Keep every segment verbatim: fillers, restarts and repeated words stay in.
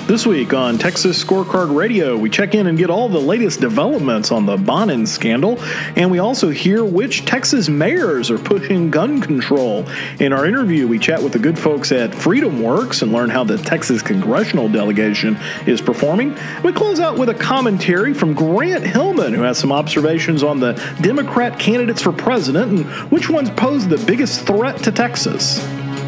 This week on Texas Scorecard Radio, we check in and get all the latest developments on the Bonnen scandal, and we also hear which Texas mayors are pushing gun control. In our interview, we chat with the good folks at Freedom Works and learn how the Texas congressional delegation is performing. We close out with a commentary from Grant Hillman, who has some observations on the Democrat candidates for president and which ones pose the biggest threat to Texas.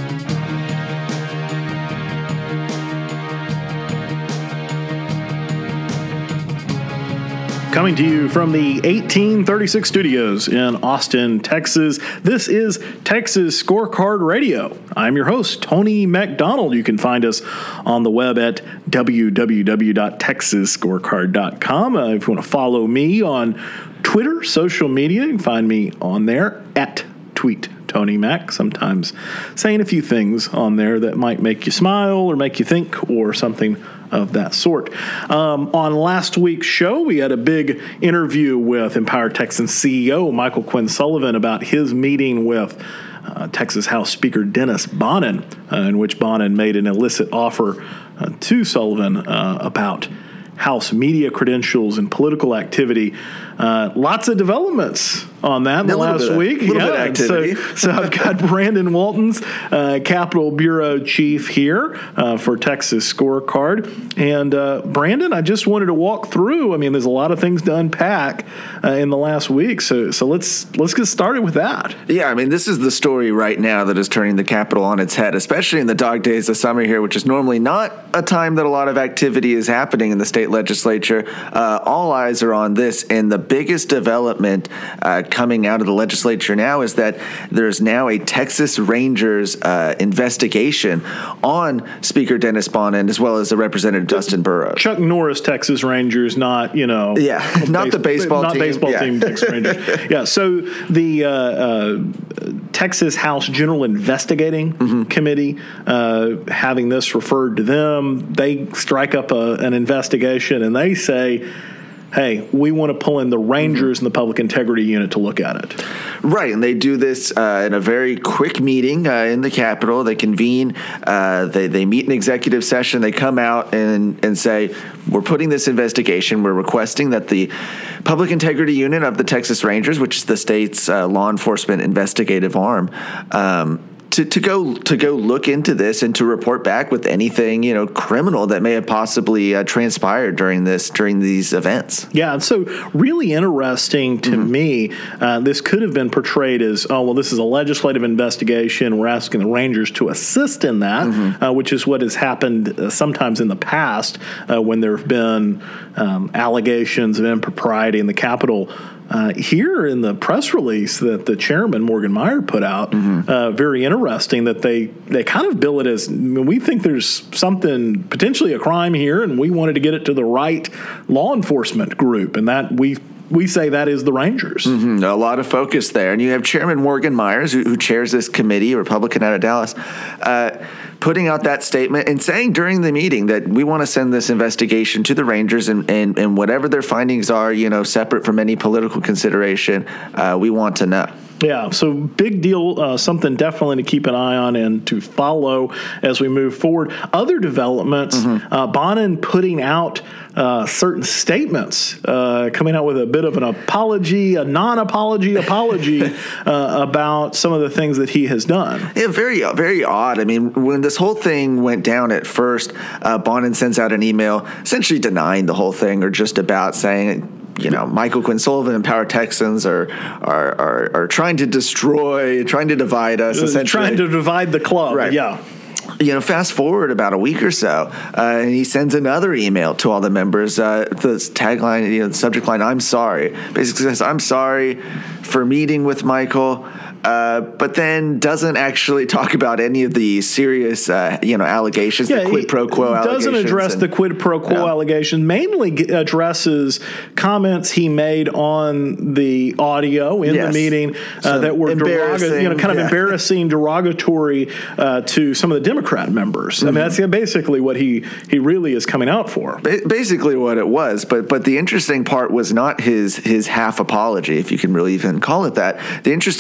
Coming to you from the eighteen thirty-six studios in Austin, Texas, this is Texas Scorecard Radio. I'm your host, Tony McDonald. You can find us on the web at w w w dot texas scorecard dot com. Uh, if you want to follow me on Twitter, social media, you can find me on there at Tweet Tony Mac, sometimes saying a few things on there that might make you smile or make you think or something of that sort. Um, on last week's show, we had a big interview with Empower Texans C E O Michael Quinn Sullivan about his meeting with uh, Texas House Speaker Dennis Bonnen, uh, in which Bonnen made an illicit offer uh, to Sullivan uh, about House media credentials and political activity. Uh, lots of developments on that in the last of, week. A little yeah. bit of activity. So, so I've got Brandon Waltons, uh, Capitol Bureau Chief here uh, for Texas Scorecard. And uh, Brandon, I just wanted to walk through. I mean, there's a lot of things to unpack uh, in the last week. So so let's let's get started with that. Yeah, I mean, this is the story right now that is turning the Capitol on its head, especially in the dog days of summer here, which is normally not a time that a lot of activity is happening in the state legislature. Uh, all eyes are on this, and the biggest development uh, coming out of the legislature now is that there's now a Texas Rangers uh, investigation on Speaker Dennis Bonnen as well as the Representative Dustin Burrows. Chuck Norris, Texas Rangers, not, you know. Yeah, not base, the baseball not team. Not baseball yeah. team, Texas Rangers. Yeah, so the uh, uh, Texas House General Investigating mm-hmm. Committee, uh, having this referred to them, they strike up a, an investigation and they say, hey, we want to pull in the Rangers mm-hmm. and the Public Integrity Unit to look at it. Right, and they do this uh, in a very quick meeting uh, in the Capitol. They convene, uh, they, they meet an executive session, they come out and, and say, we're putting this investigation, we're requesting that the Public Integrity Unit of the Texas Rangers, which is the state's uh, law enforcement investigative arm, um, To, to go to go look into this and to report back with anything, you know, criminal that may have possibly uh, transpired during this during these events. Yeah, so really interesting to mm-hmm. me. Uh, this could have been portrayed as, oh, well, this is a legislative investigation. We're asking the Rangers to assist in that, mm-hmm. uh, which is what has happened uh, sometimes in the past uh, when there have been um, allegations of impropriety in the Capitol. Uh, here in the press release that the chairman, Morgan Meyer, put out, mm-hmm. uh, very interesting that they, they kind of bill it as, I mean, we think there's something, potentially a crime here, and we wanted to get it to the right law enforcement group, and that we We say that is the Rangers. Mm-hmm. A lot of focus there. And you have Chairman Morgan Myers, who, who chairs this committee, a Republican out of Dallas, uh, putting out that statement and saying during the meeting that we want to send this investigation to the Rangers and, and, and whatever their findings are, you know, separate from any political consideration, uh, we want to know. Yeah, so big deal, uh, something definitely to keep an eye on and to follow as we move forward. Other developments, mm-hmm. uh, Bonnen putting out uh, certain statements, uh, coming out with a bit of an apology, a non-apology apology uh, about some of the things that he has done. Yeah, very, very odd. I mean, when this whole thing went down at first, uh, Bonnen sends out an email essentially denying the whole thing or just about saying, you know, Michael Quinn Sullivan and Empower Texans are, are are are trying to destroy, trying to divide us, essentially. Trying to divide the club, right. yeah. You know, fast forward about a week or so, uh, and he sends another email to all the members. Uh, the tagline, you know, the subject line, I'm sorry. Basically says, I'm sorry for meeting with Michael. Uh, but then doesn't actually talk about any of the serious, uh, you know, allegations, yeah, the quid pro quo allegations. Doesn't address and, the quid pro quo yeah. allegations. Mainly addresses comments he made on the audio in yes. the meeting uh, that were derogatory, you know, kind of yeah. embarrassing, derogatory uh, to some of the Democrat members. Mm-hmm. I mean, that's basically what he he really is coming out for. Ba- basically, what it was. But but the interesting part was not his his half apology, if you can really even call it that. The interesting part was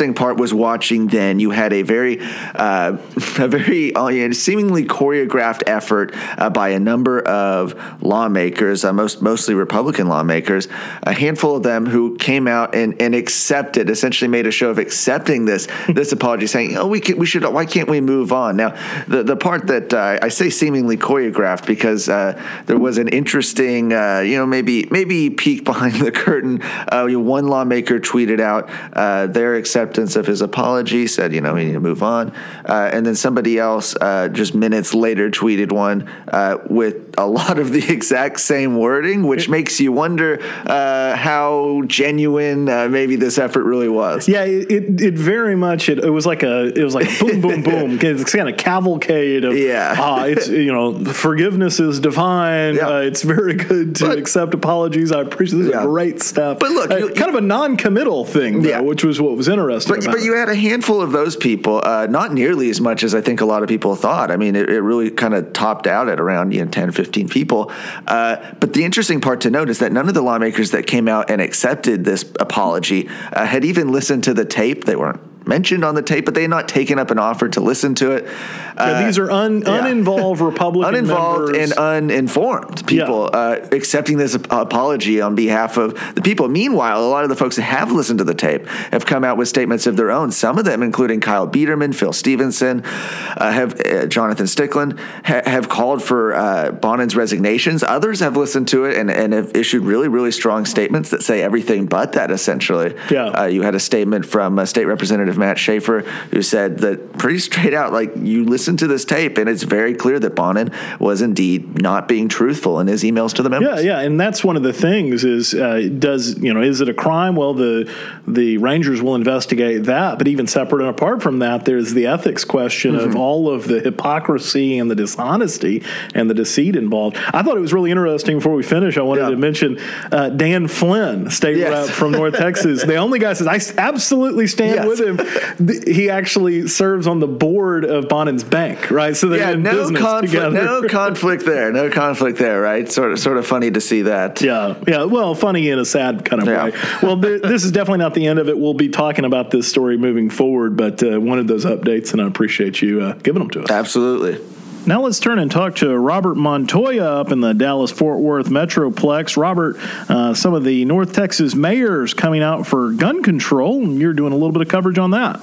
was watching then, you had a very, uh, a very uh, seemingly choreographed effort uh, by a number of lawmakers, uh, most mostly Republican lawmakers, a handful of them who came out and, and accepted, essentially made a show of accepting this this apology, saying, "Oh, we can, we should. Why can't we move on?" Now, the the part that uh, I say seemingly choreographed because uh, there was an interesting, uh, you know, maybe maybe peek behind the curtain. Uh, one lawmaker tweeted out uh, their acceptance of his apology, said, you know, we need to move on, uh, and then somebody else uh, just minutes later tweeted one uh, with a lot of the exact same wording, which makes you wonder uh, how genuine uh, maybe this effort really was. Yeah, it it, it very much it, it was like a it was like a boom boom boom. It's kind of cavalcade of yeah. uh, it's you know forgiveness is divine. Yeah. Uh, it's very good to but, accept apologies. I appreciate this. Yeah. Is great stuff. But look, uh, you, kind of a non-committal thing, though, yeah. which was what was interesting. But, about but it. you had a handful of those people, uh, not nearly as much as I think a lot of people thought. I mean, it, it really kind of topped out at around you know ten, fifteen people. Uh, but the interesting part to note is that none of the lawmakers that came out and accepted this apology uh, had even listened to the tape. They weren't mentioned on the tape, but they had not taken up an offer to listen to it. Yeah, uh, these are un, yeah. uninvolved Republican uninvolved members. and uninformed people Yeah. uh, accepting this apology on behalf of the people. Meanwhile, a lot of the folks that have listened to the tape have come out with statements of their own. Some of them, including Kyle Biederman, Phil Stevenson, uh, have uh, Jonathan Stickland, ha- have called for uh, Bonin's resignations. Others have listened to it and, and have issued really, really strong statements that say everything but that, essentially. Yeah. Uh, you had a statement from uh, State Representative Matt Schaefer who said that pretty straight out, like, you listen to this tape and it's very clear that Bonin was indeed not being truthful in his emails to the members. Yeah, yeah, and that's one of the things is uh, does you know is it a crime? Well, the the Rangers will investigate that, but even separate and apart from that, there's the ethics question mm-hmm. of all of the hypocrisy and the dishonesty and the deceit involved. I thought it was really interesting. Before we finish, I wanted yeah. to mention uh, Dan Flynn, state yes. rep from North Texas. The only guy says I absolutely stand yes. with him. He actually serves on the board of Bonin's bank, right? So they're yeah, in no business conflict, together. no conflict there, no conflict there, right? Sort of, sort of funny to see that. Yeah, yeah. Well, funny in a sad kind of Yeah. way. Well, th- this is definitely not the end of it. We'll be talking about this story moving forward, but uh, wanted those updates, and I appreciate you uh, giving them to us. Absolutely. Now let's turn and talk to Robert Montoya up in the Dallas-Fort Worth Metroplex. Robert, uh, some of the North Texas mayors coming out for gun control, and you're doing a little bit of coverage on that.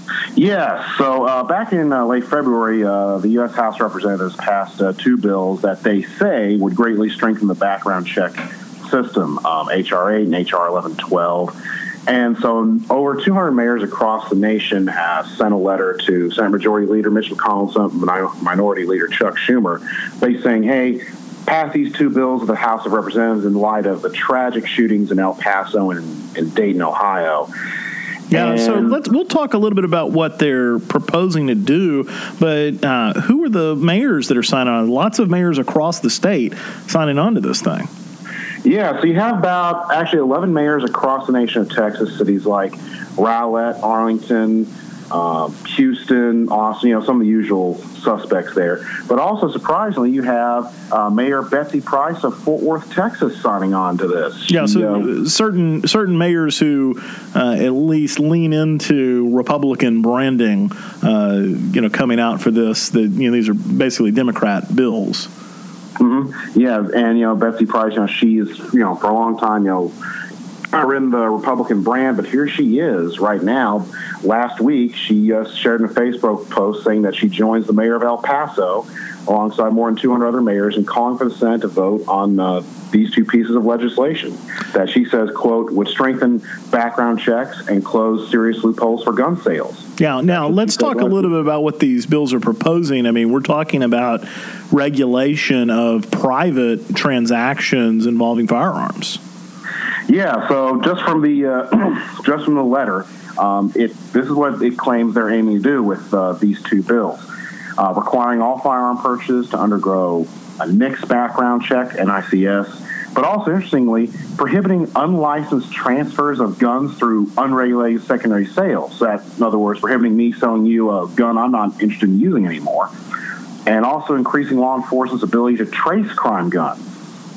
Yeah, so uh, back in uh, late February, uh, the U S House of Representatives passed uh, two bills that they say would greatly strengthen the background check system, um, H R eight and H R eleven twelve. And so over two hundred mayors across the nation have sent a letter to Senate Majority Leader Mitch McConnell, Senate Minority Leader Chuck Schumer, basically saying, hey, pass these two bills of the House of Representatives in light of the tragic shootings in El Paso and in Dayton, Ohio. Yeah, and so let's we'll talk a little bit about what they're proposing to do, but uh, who are the mayors that are signing on? Lots of mayors across the state signing on to this thing. Yeah, so you have about actually eleven mayors across the nation of Texas, cities like Rowlett, Arlington, uh, Houston, Austin, you know, some of the usual suspects there. But also, surprisingly, you have uh, Mayor Betsy Price of Fort Worth, Texas, signing on to this. Yeah, She, so uh, certain certain mayors who uh, at least lean into Republican branding, uh, you know, coming out for this. That you know, these are basically Democrat bills. Mm-hmm. Yeah, and, you know, Betsy Price, you know, she is, you know, for a long time, you know, ridden the Republican brand, but here she is right now. Last week, she uh, shared in a Facebook post saying that she joins the mayor of El Paso alongside more than two hundred other mayors and calling for the Senate to vote on uh, these two pieces of legislation that she says, quote, would strengthen background checks and close serious loopholes for gun sales. Yeah, now let's talk a little bit about what these bills are proposing. I mean, we're talking about regulation of private transactions involving firearms. Yeah, so just from the uh, just from the letter, um, it this is what it claims they're aiming to do with uh, these two bills, uh, requiring all firearm purchases to undergo a N I C S background check, N I C S, but also, interestingly, prohibiting unlicensed transfers of guns through unregulated secondary sales. So that, in other words, prohibiting me selling you a gun I'm not interested in using anymore, and also increasing law enforcement's ability to trace crime guns.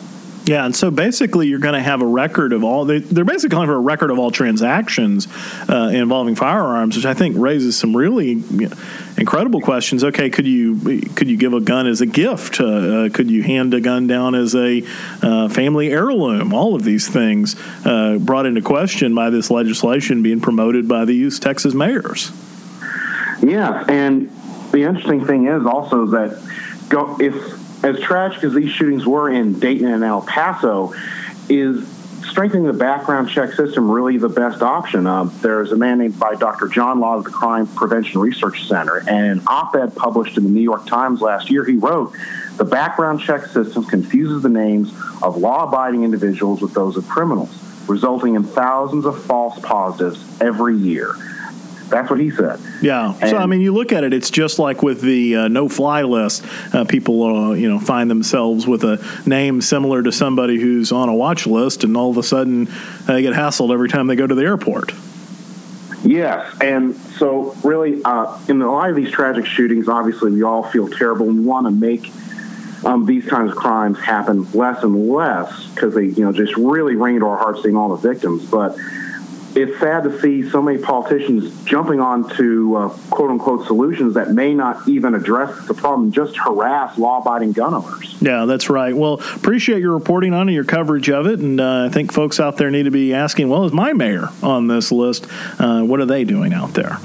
Yeah, and so basically you're going to have a record of all, they, they're basically going to have a record of all transactions uh, involving firearms, which I think raises some really you know, incredible questions. Okay, could you could you give a gun as a gift? Uh, uh, could you hand a gun down as a uh, family heirloom? All of these things uh, brought into question by this legislation being promoted by these Texas mayors. Yeah, and the interesting thing is also that go, if as tragic as these shootings were in Dayton and El Paso, is strengthening the background check system really the best option? Uh, there's a man named by Doctor John Law of the Crime Prevention Research Center, and an op-ed published in the New York Times last year, he wrote, "The background check system confuses the names of law-abiding individuals with those of criminals, resulting in thousands of false positives every year." That's what he said. Yeah. And, so, I mean, you look at it, it's just like with the uh, no-fly list. Uh, people, uh, you know, find themselves with a name similar to somebody who's on a watch list, and all of a sudden uh, they get hassled every time they go to the airport. Yes. And so, really, uh, in a lot of these tragic shootings, obviously, we all feel terrible, and we want to make um, these kinds of crimes happen less and less because they, you know, just really ring to our hearts seeing all the victims. But it's sad to see so many politicians jumping onto uh, quote-unquote solutions that may not even address the problem, just harass law-abiding gun owners. Yeah, that's right. Well, appreciate your reporting on it, your coverage of it, and uh, I think folks out there need to be asking, well, is my mayor on this list? Uh, what are they doing out there?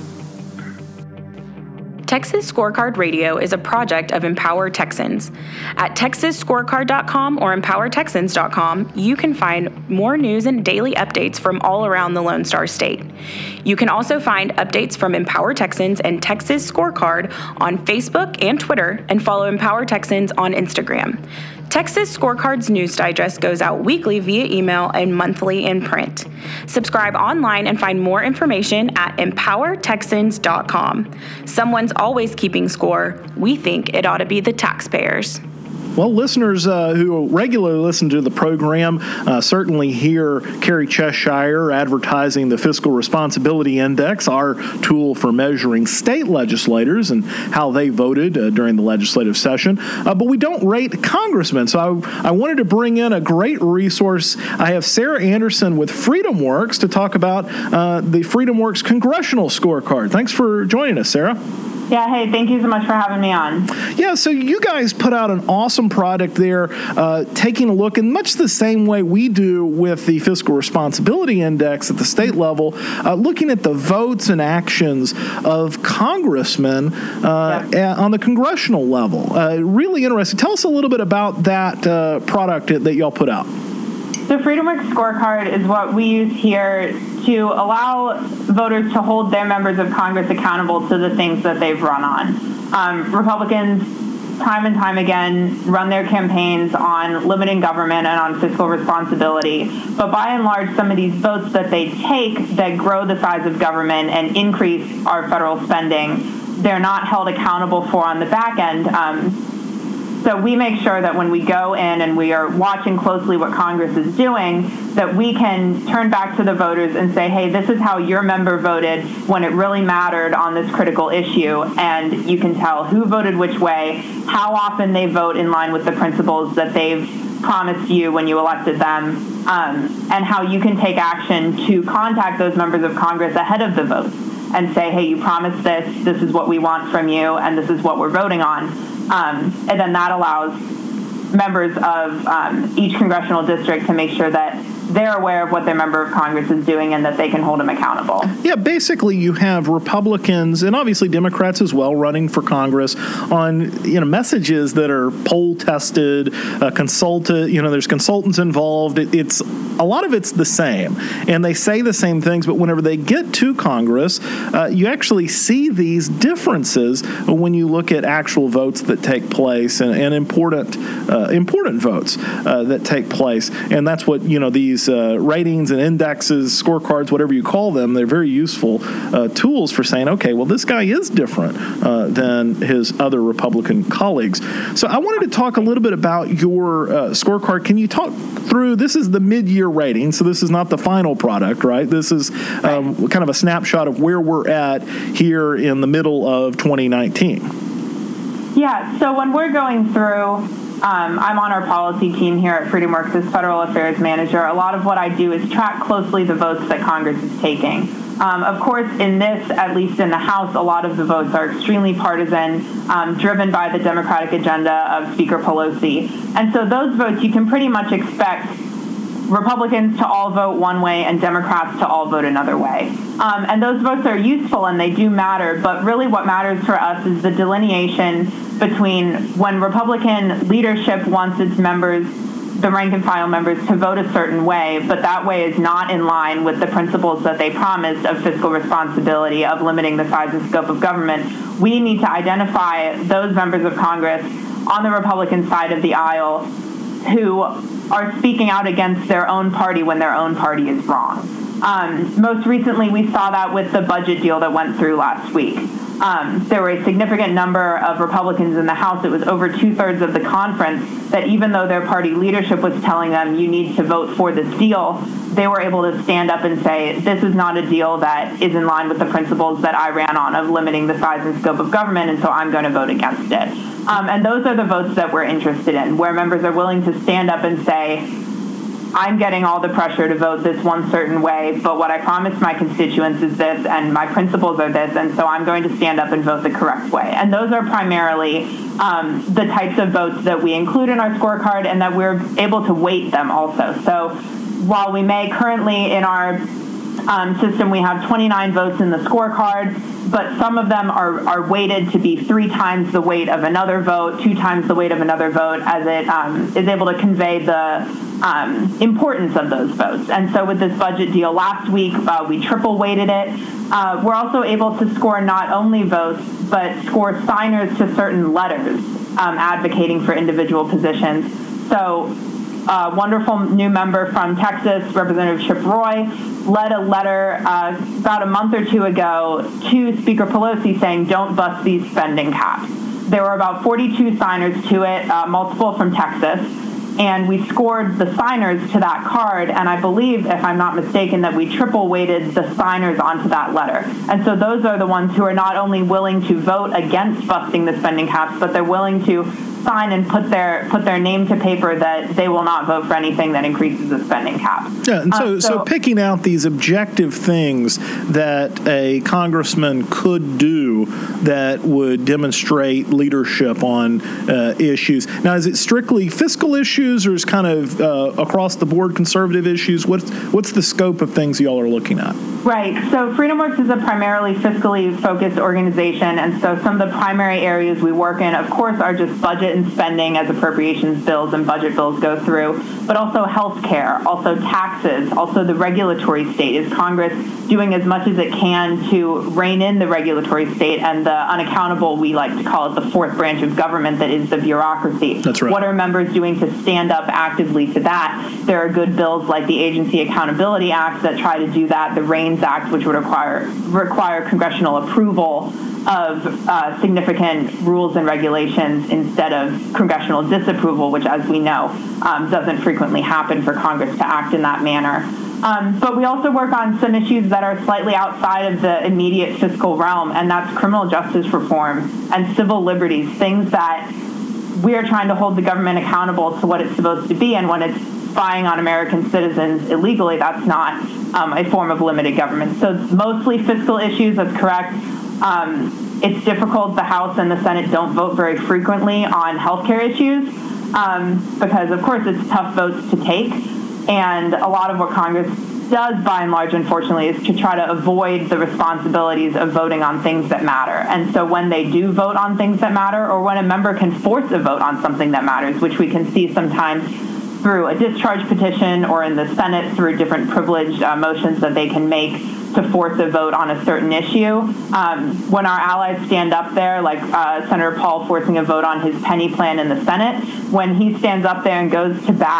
Texas Scorecard Radio is a project of Empower Texans. At texas scorecard dot com or empower texans dot com, you can find more news and daily updates from all around the Lone Star State. You can also find updates from Empower Texans and Texas Scorecard on Facebook and Twitter, and follow Empower Texans on Instagram. Texas Scorecard's news digest goes out weekly via email and monthly in print. Subscribe online and find more information at empower texans dot com. Someone's always keeping score. We think it ought to be the taxpayers. Well, listeners uh, who regularly listen to the program uh, certainly hear Carrie Cheshire advertising the Fiscal Responsibility Index, our tool for measuring state legislators and how they voted uh, during the legislative session. Uh, but we don't rate congressmen, so I, I wanted to bring in a great resource. I have Sarah Anderson with FreedomWorks to talk about uh, the FreedomWorks Congressional Scorecard. Thanks for joining us, Sarah. Yeah, hey, thank you so much for having me on. Yeah, so you guys put out an awesome product there, uh, taking a look in much the same way we do with the Fiscal Responsibility Index at the state level, uh, looking at the votes and actions of congressmen uh, yeah. on the congressional level. Uh, really interesting. Tell us a little bit about that uh, product that y'all put out. The FreedomWorks Scorecard is what we use here to allow voters to hold their members of Congress accountable to the things that they've run on. Um, Republicans, time and time again, run their campaigns on limiting government and on fiscal responsibility. But by and large, some of these votes that they take that grow the size of government and increase our federal spending, they're not held accountable for on the back end. Um, So we make sure that when we go in and we are watching closely what Congress is doing, that we can turn back to the voters and say, hey, this is how your member voted when it really mattered on this critical issue. And you can tell who voted which way, how often they vote in line with the principles that they've promised you when you elected them, um, and how you can take action to contact those members of Congress ahead of the vote and say, hey, you promised this, this is what we want from you, and this is what we're voting on. Um, and then that allows members of um, each congressional district to make sure that they're aware of what their member of Congress is doing and that they can hold them accountable. Yeah, basically you have Republicans and obviously Democrats as well running for Congress on, you know, messages that are poll tested, uh, consulted, you know, there's consultants involved. It, it's a lot of it's the same, and they say the same things, but whenever they get to Congress, uh, you actually see these differences when you look at actual votes that take place and, and important uh, important votes uh, that take place. And that's what, you know, these uh, ratings and indexes, scorecards, whatever you call them, they're very useful uh, tools for saying, okay, well, this guy is different uh, than his other Republican colleagues. So I wanted to talk a little bit about your uh, scorecard. Can you talk through, this is the mid-year rating, so this is not the final product, right? This is um, kind of a snapshot of where we're at here in the middle of twenty nineteen. Yeah, so when we're going through um, I'm on our policy team here at FreedomWorks as Federal Affairs Manager. A lot of what I do is track closely the votes that Congress is taking. Um, of course, in this, at least in the House, a lot of the votes are extremely partisan, um, driven by the Democratic agenda of Speaker Pelosi. And so those votes, you can pretty much expect Republicans to all vote one way and Democrats to all vote another way. Um, and those votes are useful and they do matter, but really what matters for us is the delineation between when Republican leadership wants its members, the rank and file members, to vote a certain way, but that way is not in line with the principles that they promised of fiscal responsibility, of limiting the size and scope of government. We need to identify those members of Congress on the Republican side of the aisle who are speaking out against their own party when their own party is wrong. Um, most recently, we saw that with the budget deal that went through last week. Um, there were a significant number of Republicans in the House. It was over two-thirds of the conference that even though their party leadership was telling them you need to vote for this deal, they were able to stand up and say, this is not a deal that is in line with the principles that I ran on of limiting the size and scope of government, and so I'm going to vote against it. Um, and those are the votes that we're interested in, where members are willing to stand up and say, I'm getting all the pressure to vote this one certain way, but what I promised my constituents is this, and my principles are this, and so I'm going to stand up and vote the correct way. And those are primarily um, the types of votes that we include in our scorecard and that we're able to weight them also. So while we may currently in our um, system, we have twenty-nine votes in the scorecard, but some of them are, are weighted to be three times the weight of another vote, two times the weight of another vote, as it um, is able to convey the um, importance of those votes. And so with this budget deal last week, uh, we triple weighted it. Uh, we're also able to score not only votes, but score signers to certain letters um, advocating for individual positions. So a wonderful new member from Texas, Representative Chip Roy, led a letter uh, about a month or two ago to Speaker Pelosi saying, don't bust these spending caps. There were about forty-two signers to it, uh, multiple from Texas, and we scored the signers to that card, and I believe, if I'm not mistaken, that we triple weighted the signers onto that letter. And so those are the ones who are not only willing to vote against busting the spending caps, but they're willing to sign and put their put their name to paper that they will not vote for anything that increases the spending cap. Yeah, and so, uh, so, so picking out these objective things that a congressman could do that would demonstrate leadership on uh, issues. Now, is it strictly fiscal issues, or is kind of uh, across the board conservative issues? What's what's the scope of things y'all are looking at? Right. So FreedomWorks is a primarily fiscally focused organization, and so some of the primary areas we work in, of course, are just budget and spending as appropriations bills and budget bills go through, but also health care, also taxes, also the regulatory state. Is Congress doing as much as it can to rein in the regulatory state and the unaccountable, we like to call it, the fourth branch of government that is the bureaucracy? That's right. What are members doing to stand up actively to that? There are good bills like the Agency Accountability Act that try to do that, the REINS Act, which would require require congressional approval of uh, significant rules and regulations instead of congressional disapproval, which, as we know, um, doesn't frequently happen for Congress to act in that manner. Um, but we also work on some issues that are slightly outside of the immediate fiscal realm, and that's criminal justice reform and civil liberties, things that we are trying to hold the government accountable to what it's supposed to be, and when it's spying on American citizens illegally, that's not um, a form of limited government. So mostly fiscal issues, that's correct. Um, it's difficult. The House and the Senate don't vote very frequently on healthcare issues um, because, of course, it's tough votes to take. And a lot of what Congress does, by and large, unfortunately, is to try to avoid the responsibilities of voting on things that matter. And so when they do vote on things that matter, or when a member can force a vote on something that matters, which we can see sometimes through a discharge petition or in the Senate through different privileged uh, motions that they can make to force a vote on a certain issue. Um, when our allies stand up there, like uh, Senator Paul forcing a vote on his penny plan in the Senate, when he stands up there and goes to bat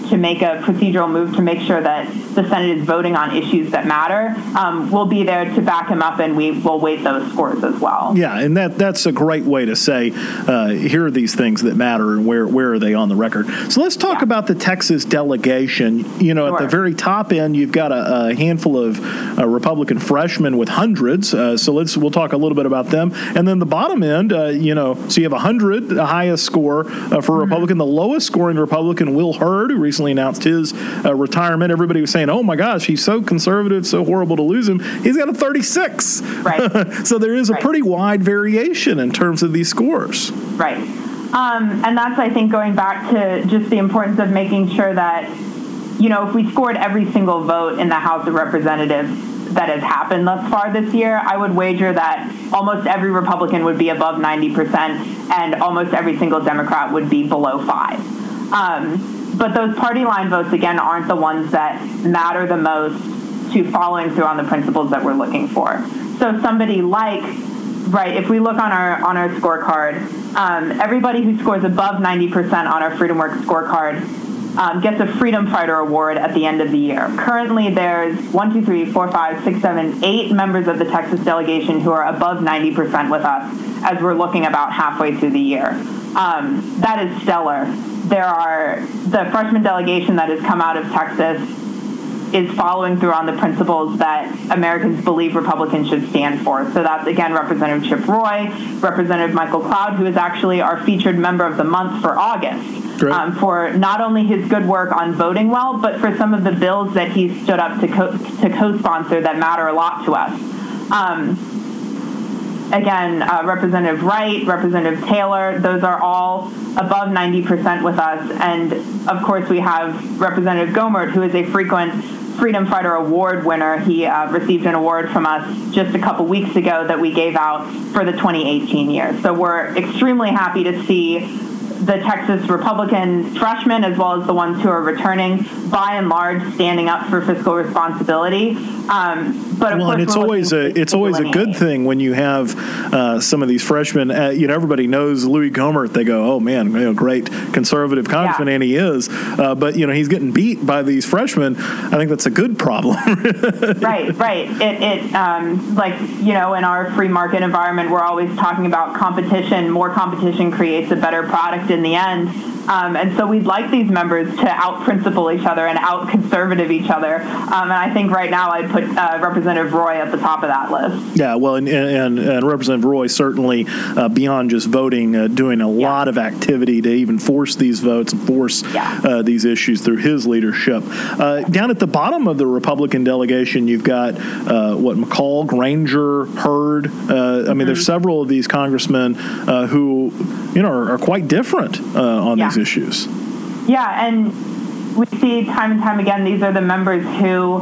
to make a procedural move to make sure that the Senate is voting on issues that matter, um, we'll be there to back him up, and we will weight those scores as well. Yeah, and that that's a great way to say, uh, here are these things that matter, and where, where are they on the record. So let's talk yeah. about the Texas delegation. You know, sure. at the very top end, you've got a, a handful of uh, Republican freshmen with hundreds. Uh, so let's we'll talk a little bit about them. And then the bottom end, uh, you know, so you have one hundred, the highest score uh, for a Republican. The lowest scoring Republican, Will Hurd, who recently announced his uh, retirement. Everybody was saying, oh, my gosh, he's so conservative, so horrible to lose him. He's got a thirty-six. Right. So there is a right. pretty wide variation in terms of these scores. Right. Um, and that's, I think, going back to just the importance of making sure that, you know, if we scored every single vote in the House of Representatives that has happened thus far this year, I would wager that almost every Republican would be above ninety percent and almost every single Democrat would be below five. Um, but those party line votes, again, aren't the ones that matter the most to following through on the principles that we're looking for. So somebody like, right, if we look on our on our scorecard, um, everybody who scores above ninety percent on our FreedomWorks scorecard um, gets a Freedom Fighter Award at the end of the year. Currently, there's one, two, three, four, five, six, seven, eight members of the Texas delegation who are above ninety percent with us as we're looking about halfway through the year. Um, that is stellar. There are the freshman delegation that has come out of Texas is following through on the principles that Americans believe Republicans should stand for. So that's, again, Representative Chip Roy, Representative Michael Cloud, who is actually our featured member of the month for August, um, for not only his good work on voting well, but for some of the bills that he stood up to, co- to co-sponsor that matter a lot to us. Um, Again, uh, Representative Wright, Representative Taylor, those are all above ninety percent with us. And, of course, we have Representative Gohmert, who is a frequent Freedom Fighter Award winner. He uh, received an award from us just a couple weeks ago that we gave out for the twenty eighteen year. So we're extremely happy to see the Texas Republican freshmen, as well as the ones who are returning, by and large, standing up for fiscal responsibility. Um, but of well, course, and it's always a it's always a good thing when you have uh, some of these freshmen. Uh, you know, everybody knows Louis Gohmert. They go, "Oh man, you know, great conservative congressman," yeah. and he is. Uh, but you know, he's getting beat by these freshmen. I think that's a good problem. right, right. It, it um, like you know, in our free market environment, we're always talking about competition. More competition creates a better product in the end. Um, and so we'd like these members to out-principle each other and out-conservative each other. Um, and I think right now I'd put uh, Representative Roy at the top of that list. Yeah, well, and, and, and Representative Roy certainly, uh, beyond just voting, uh, doing a yeah. lot of activity to even force these votes and force yeah. uh, these issues through his leadership. Uh, down at the bottom of the Republican delegation, you've got, uh, what, McCall, Granger, Hurd. Uh, mm-hmm. I mean, there's several of these congressmen uh, who, you know, are, are quite different uh, on yeah. these issues. Yeah, and we see time and time again, these are the members who,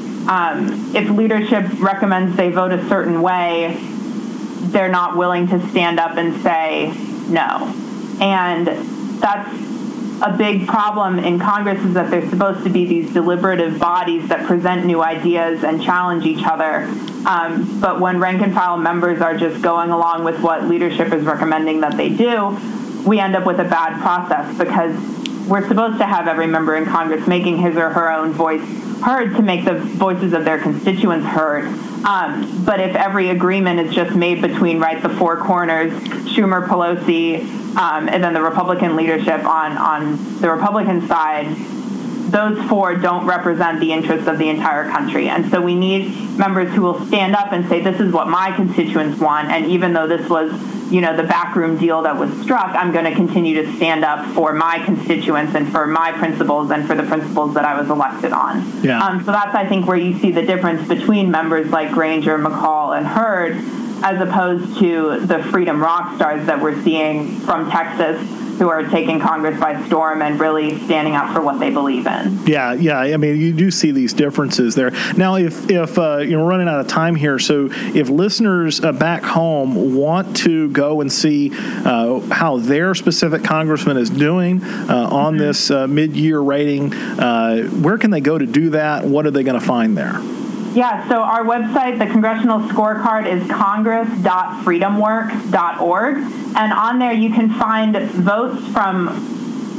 um, if leadership recommends they vote a certain way, they're not willing to stand up and say no. And that's a big problem in Congress, is that they're supposed to be these deliberative bodies that present new ideas and challenge each other. Um, but when rank and file members are just going along with what leadership is recommending that they do, we end up with a bad process, because we're supposed to have every member in Congress making his or her own voice heard to make the voices of their constituents heard. Um, but if every agreement is just made between, right, the four corners, Schumer, Pelosi, um, and then the Republican leadership on, on the Republican side, those four don't represent the interests of the entire country. And so we need members who will stand up and say, this is what my constituents want. And even though this was, you know, the backroom deal that was struck, I'm going to continue to stand up for my constituents and for my principles and for the principles that I was elected on. Yeah. Um, so that's, I think, where you see the difference between members like Granger, McCall, and Hurd, as opposed to the freedom rock stars that we're seeing from Texas, who are taking Congress by storm and really standing up for what they believe in. Yeah, yeah. I mean, you do see these differences there. Now, if if uh, you know, we're running out of time here, so if listeners uh, back home want to go and see uh, how their specific congressman is doing uh, on mm-hmm. this uh, mid-year rating, uh, where can they go to do that? What are they going to find there? Yeah, so our website, the Congressional Scorecard, is congress dot freedom works dot org. And on there you can find votes from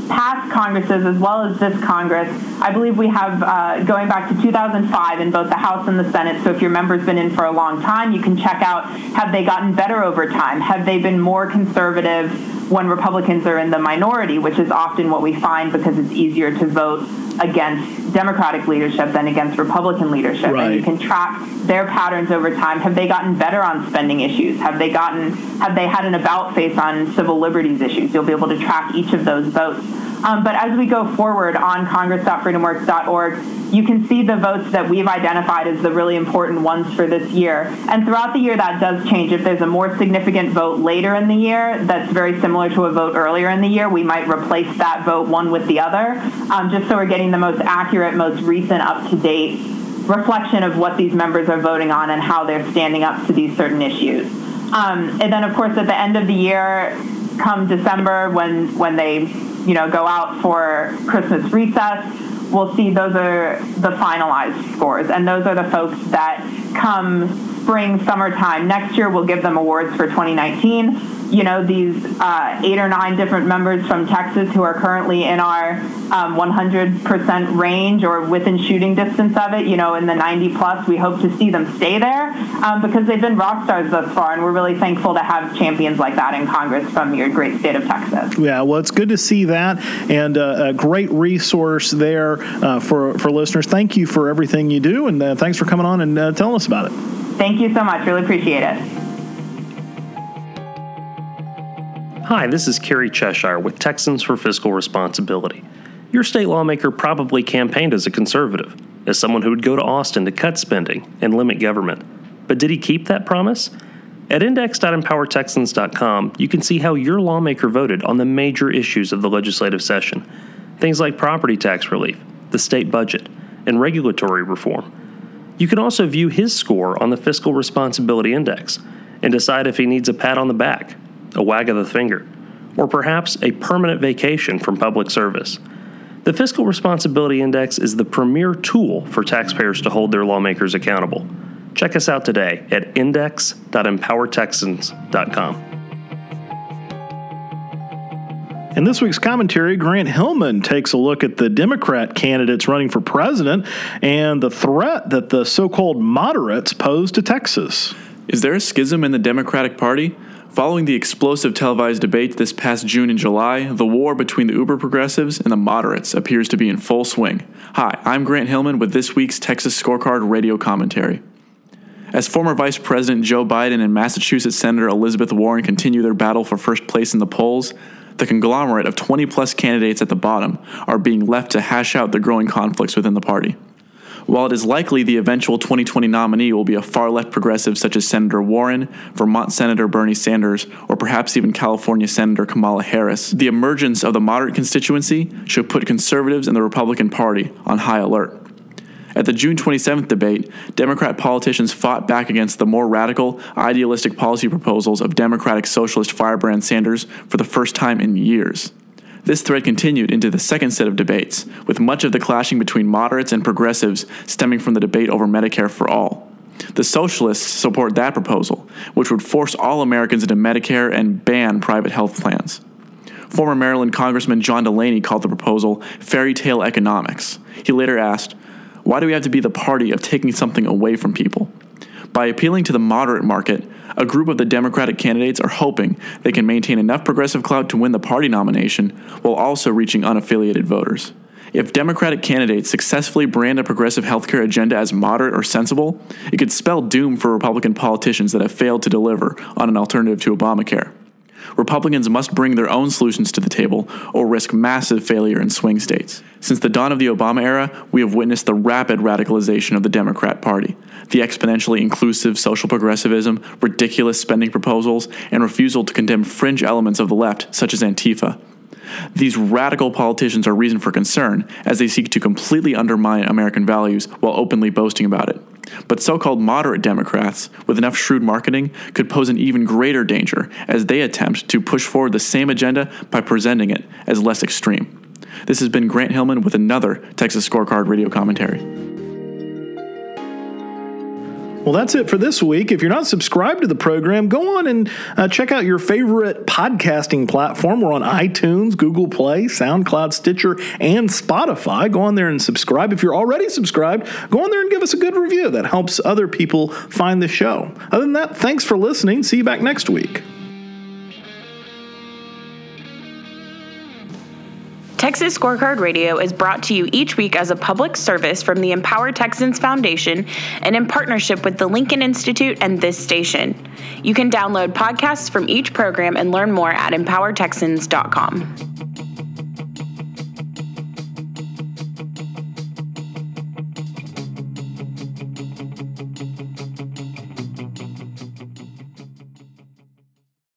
past Congresses as well as this Congress, I believe we have, uh, going back to two thousand five in both the House and the Senate, so if your member's been in for a long time, you can check out, have they gotten better over time? Have they been more conservative when Republicans are in the minority, which is often what we find because it's easier to vote against Democratic leadership than against Republican leadership. Right. And you can track their patterns over time. Have they gotten better on spending issues? Have they gotten, have they had an about face on civil liberties issues? You'll be able to track each of those votes. Um, but as we go forward on congress dot freedom works dot org, you can see the votes that we've identified as the really important ones for this year. And throughout the year, that does change. If there's a more significant vote later in the year that's very similar to a vote earlier in the year, we might replace that vote one with the other, um, just so we're getting the most accurate, most recent, up-to-date reflection of what these members are voting on and how they're standing up to these certain issues. Um, and then, of course, at the end of the year, come December, when when they, you know, go out for Christmas recess, we'll see those are the finalized scores, and those are the folks that come spring, summertime. Next year, we'll give them awards for twenty nineteen. You know, these uh, eight or nine different members from Texas who are currently in our um, one hundred percent range or within shooting distance of it, you know, in the ninety plus, we hope to see them stay there um, because they've been rock stars thus far, and we're really thankful to have champions like that in Congress from your great state of Texas. Yeah, well, it's good to see that, and uh, a great resource there uh, for, for listeners. Thank you for everything you do, and uh, thanks for coming on and uh, telling us about it. Thank you so much. Really appreciate it. Hi, this is Kerry Cheshire with Texans for Fiscal Responsibility. Your state lawmaker probably campaigned as a conservative, as someone who would go to Austin to cut spending and limit government. But did he keep that promise? At index dot empower texans dot com, you can see how your lawmaker voted on the major issues of the legislative session. Things like property tax relief, the state budget, and regulatory reform. You can also view his score on the Fiscal Responsibility Index and decide if he needs a pat on the back, a wag of the finger, or perhaps a permanent vacation from public service. The Fiscal Responsibility Index is the premier tool for taxpayers to hold their lawmakers accountable. Check us out today at index dot empower texans dot com. In this week's commentary, Grant Hillman takes a look at the Democrat candidates running for president and the threat that the so-called moderates pose to Texas. Is there a schism in the Democratic Party? Following the explosive televised debate this past June and July, the war between the uber progressives and the moderates appears to be in full swing. Hi, I'm Grant Hillman with this week's Texas Scorecard radio commentary. As former Vice President Joe Biden and Massachusetts Senator Elizabeth Warren continue their battle for first place in the polls, the conglomerate of twenty-plus candidates at the bottom are being left to hash out the growing conflicts within the party. While it is likely the eventual twenty twenty nominee will be a far-left progressive such as Senator Warren, Vermont Senator Bernie Sanders, or perhaps even California Senator Kamala Harris, the emergence of the moderate constituency should put conservatives in the Republican Party on high alert. At the June twenty-seventh debate, Democrat politicians fought back against the more radical, idealistic policy proposals of Democratic Socialist firebrand Sanders for the first time in years. This thread continued into the second set of debates, with much of the clashing between moderates and progressives stemming from the debate over Medicare for All. The socialists support that proposal, which would force all Americans into Medicare and ban private health plans. Former Maryland Congressman John Delaney called the proposal fairy tale economics. He later asked, "Why do we have to be the party of taking something away from people?" By appealing to the moderate market, a group of the Democratic candidates are hoping they can maintain enough progressive clout to win the party nomination while also reaching unaffiliated voters. If Democratic candidates successfully brand a progressive healthcare agenda as moderate or sensible, it could spell doom for Republican politicians that have failed to deliver on an alternative to Obamacare. Republicans must bring their own solutions to the table or risk massive failure in swing states. Since the dawn of the Obama era, we have witnessed the rapid radicalization of the Democrat Party, the exponentially inclusive social progressivism, ridiculous spending proposals, and refusal to condemn fringe elements of the left, such as Antifa. These radical politicians are reason for concern as they seek to completely undermine American values while openly boasting about it. But so-called moderate Democrats, with enough shrewd marketing, could pose an even greater danger as they attempt to push forward the same agenda by presenting it as less extreme. This has been Grant Hillman with another Texas Scorecard radio commentary. Well, that's it for this week. If you're not subscribed to the program, go on and uh, check out your favorite podcasting platform. We're on iTunes, Google Play, SoundCloud, Stitcher, and Spotify. Go on there and subscribe. If you're already subscribed, go on there and give us a good review. That helps other people find the show. Other than that, thanks for listening. See you back next week. Texas Scorecard Radio is brought to you each week as a public service from the Empower Texans Foundation and in partnership with the Lincoln Institute and this station. You can download podcasts from each program and learn more at empower texans dot com.